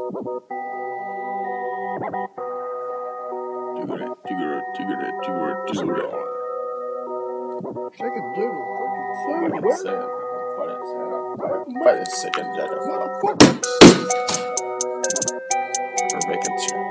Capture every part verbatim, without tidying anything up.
Jiggle it, jiggle it, jiggle it, jiggle it, jiggle it. Second jiggle, fucking Fucking say say what? it. Fight it, say it. Fight it, second jiggle. Motherfucker. We're making shit.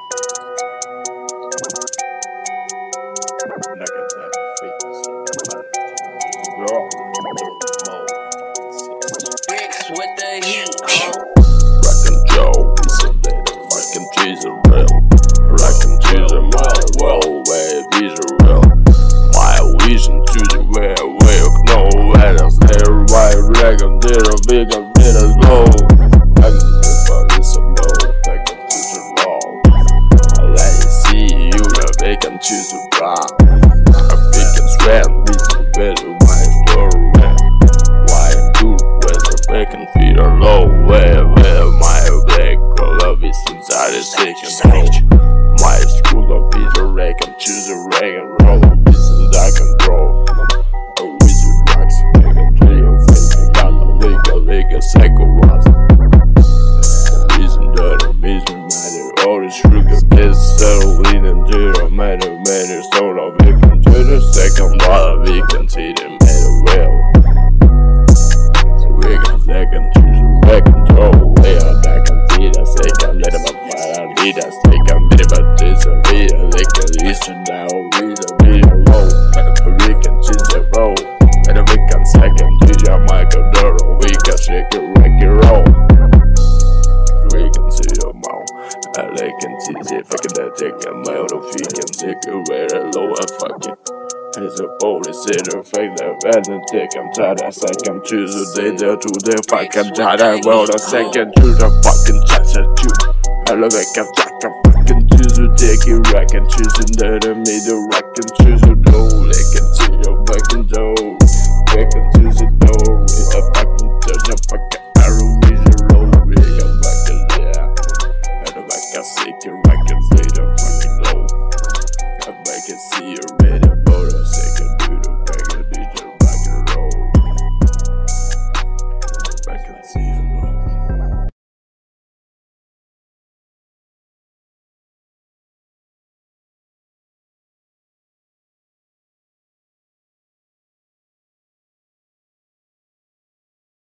Nugget that face. Girl, mo. Bricks with the heat. Rockin' Joe, piece of data. Fucking cheese and real. Rockin' cheese and well, well, way, vision real. My vision to the way, way of nowhere. That's there, right, dragon, did a big, a bit of low. I can live on this a mo. I can choose a law. I let you see you, that they can choose a rock. I think it's red, we can better, my story, man. Why do with the bacon feet are low, where, where my black love is inside the second page. My school of Peter Ray can choose a rag and roll. Listen, I can draw. A wizard rocks, make a tree of fake. Got a lick, a lick, a cycle rust. Reason that a reason matter. All the sugar is settled in and zero matter, matter. Soul of it from to the second dollar, we can see the matter well. So we can second choose a rag and throw. We are back and see the second, let them fight and lead us. Take a bit of a taste of it, like a listen now, read a video low. We can choose a roll. And we can second choose your Michael Duro. We can shake it, wreck it, roll. We can see your mouth. I like and see the fucking that take a mile of we can take it very low and fucking. It's a police in the fake that bad and take I'm tired as I can choose a day there to the fucking tired I roll a second to the fucking chance at you. I look like a fucking fucking choose a take it rack and choose in the middle rack and choose a low like and see your fucking